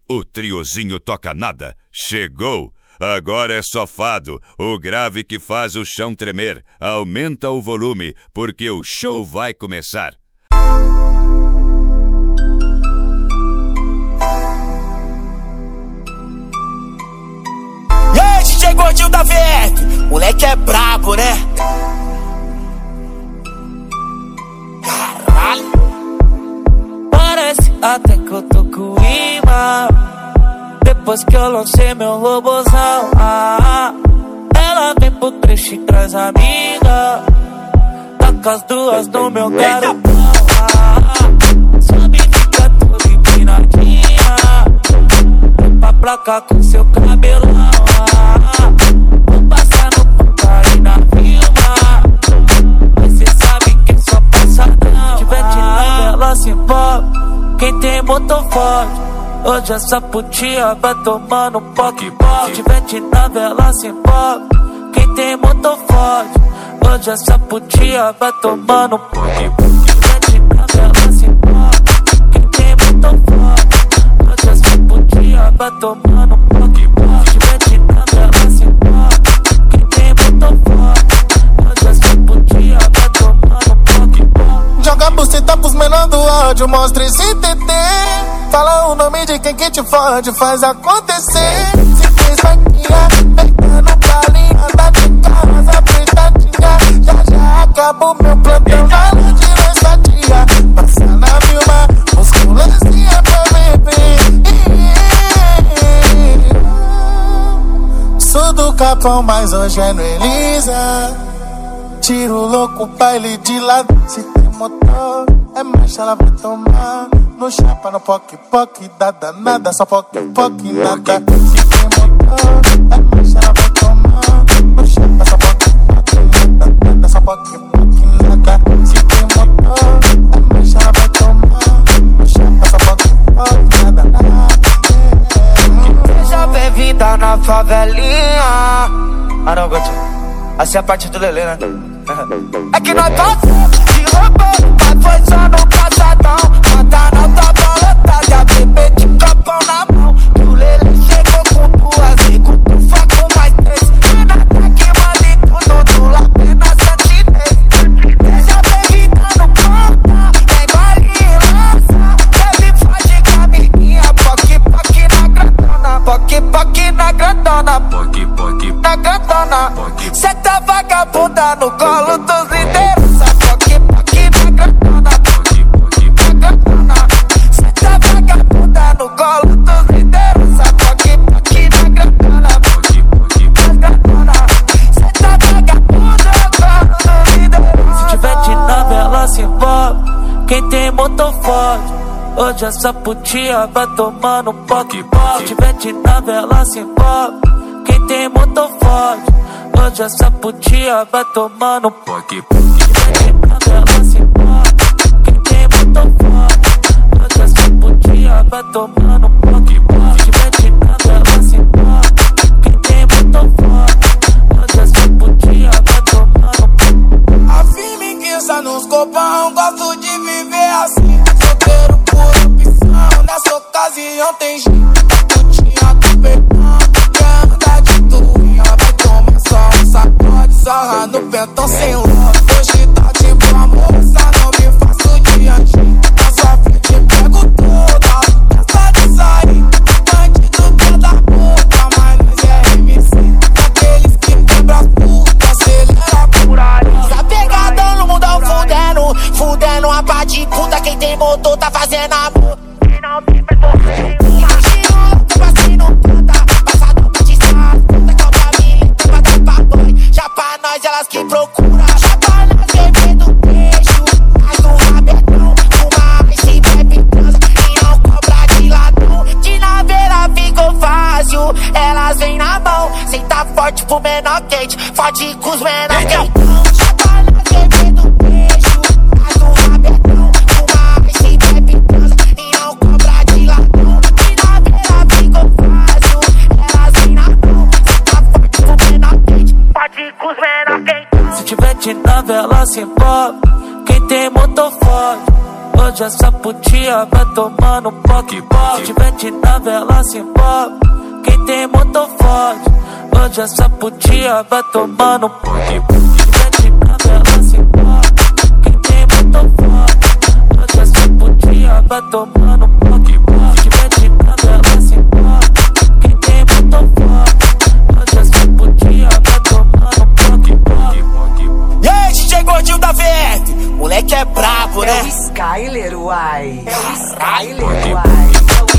O triozinho toca nada, chegou! Agora é só fado, o grave que faz o chão tremer. Aumenta o volume, porque o show vai começar. E aí, DJ Gordinho da VF, moleque é brabo, né? Caralho! Parece até que eu tô com imã. Depois que eu lancei meu robozão, ela vem pro trecho e traz amiga. Taca as duas no meu garotão, sobe e fica toda empinadinha. Limpa pra cá com seu cabelão, vou passar no ponto aí na Vilma. Mas cê sabe que é só passadão. Tiver de nada, ela se envolve. Quem tem motor forte, hoje essa putinha vai tomando poque-poque. Tiver de nave, ela se envolve. Quem tem motor forte, hoje essa putinha vai tomando poque-poque. Tiver de nave, ela se envolve. Quem tem motor forte, hoje essa putinha vai tomando poque-poque. Tiver de nave, ela se envolve. Quem tem motor forte, hoje essa putinha vai tomando poque-poque. Joga a buceta pros menor do áudio, mostra esse TT. Fala o nome de quem que te fode, faz acontecer. Se fez vaquinha, pegando galinha, tá de casa apertadinha. Já acabou meu plantão, já não de lançadinha. Passa na Vilma, musculancinha pra beber. Sou do Capão, mas hoje é no Elisa. Tiro louco, baile de lado. Se tem motor, é marcha, ela vai tomar. No chapa, no poque-poque, dá danada, só poque-poque, nada. Se tem motor, é marcha, ela vai tomar. No chapa, só poque-poque, nada, só poque-poque, nada. Se tem motor, é marcha, ela vai tomar. No chapa, só poque-poque, nada. Seja bem-vinda na favelinha. Não, Gotinho, assim é a parte do Lelê, né? É que nós passamos de roubou, mas foi só no passadão. Mata na tua balotada, bebê de copão na mão. Que o Lelê chegou com duas e com tu facão mais três. Nada que manda em tudo, do lado na santidez. Seja bem-vinda no ponta, é baile lança. Bebe forte com a amiguinha, poque-poque na grandona. Poque-poque na grandona, poque-poque na grandona. Cê tá vagabunda no colo dos liderança. Poque-poque na grandona, poque-poque na grandona. Cê tá vagabunda no colo dos liderança. Poque-poque na grandona, poque-poque na grandona. Cê tá vagabunda no colo dos liderança. Se tiver de nave, ela se envolve. Quem tem motor forte, hoje essa putinha vai tomando poque-poque. Se tiver de nave, ela se envolve. Quem tem motor forte, hoje essa putinha vai tomando poque-poque. Se tiver de nave, ela se envolve. Quem tem motor forte, hoje essa putinha vai tomando poque-poque. Se tiver de nave, ela se envolve. Quem tem motor forte, hoje essa putinha vai tomando poque-poque. A firmiguiça nos copão, gosto de viver assim. Solteiro por opção, nessa ocasião tem jeito. Putinha do perdão, quer andar de tuinha, vai tomar só um sacode. Sarra no pentão sem love. Hoje tá de boa moça, não me faço de anjinho. Na sua frente pego toda, gosta de sair. Bandido que dá puta, mas nós é MC. Daqueles que quebra as putas, acelera por aí. Tá pegadão no mundão fudendo, fudendo a pá de puta. Quem tem motor tá fazendo amor. Quem não tem preconceito, imagina, tô assim no planta. Passador batizado, puta calma família, pra dar pra boi. Já pra nós elas que procuram. Já pra nós bebendo beijo, mais um rabetão. Fuma e bebe transa e não cobra de ladrão. De naveira ficou fácil, elas vêm na mão. Senta forte pro menor quente, forte com os menor quentão. Já pra nós bebendo beijo, mais um rabetão. Fuma e bebe transa e não cobra de ladrão. De naveira ficou fácil, elas vêm na mão. Senta forte pro menor quente, forte com os menor quentão. Se tiver de nave, ela se envolve. Quem tem motor forte, Hoje essa putinha vai tomando poque. Vende na vela, se envolve. Quem tem motor forte. Hoje essa putinha vai tomando poque. Vende na vela, se envolve. Quem tem motor forte. Hoje essa putinha vai tomando poque. Vende na vela, se envolve. Quem tem motor forte. Hoje essa putinha vai tomando poque. E aí, DJ Gordinho da Verde, moleque é brabo, né? É o Skyler, uai. É o Skyler, uai.